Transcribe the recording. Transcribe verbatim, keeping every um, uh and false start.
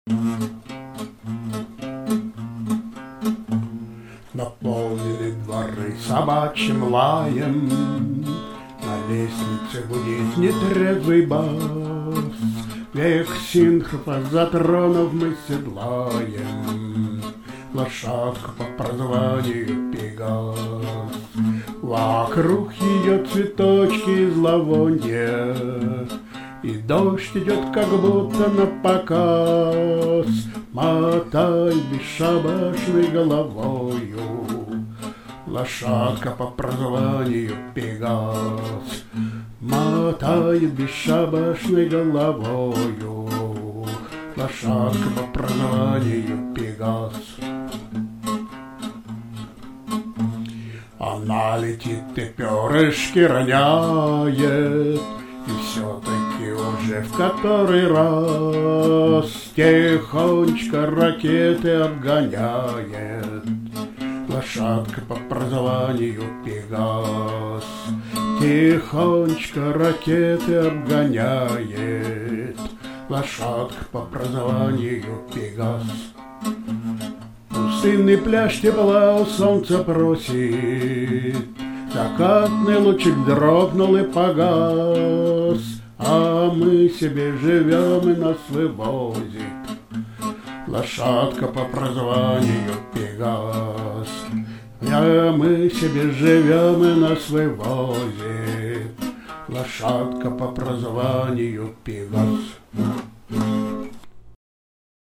Наполнены дворы собачьим лаем, на лестнице гудит нетрезвый бас. Век синхропа затронув мы седлаем лошадку по прозванию Пегас. Вокруг ее цветочки зловонья, и дождь идет как будто на показ. Мотай бесшабашной головою лошадка по прозванию Пегас. Мотает бесшабашной головою лошадка по прозванию Пегас. Она летит и перышки роняет, и все-таки уже в который раз тихонечко ракеты обгоняет лошадка по прозванию Пегас. Тихонечко ракеты обгоняет лошадка по прозванию Пегас. Пустынный пляж тепла у солнца просит, закатный лучик дрогнул и погас, а мы себе живем и нас вывозит лошадка по прозванию Пегас. А мы себе живем и нас вывозит лошадка по прозванию Пегас.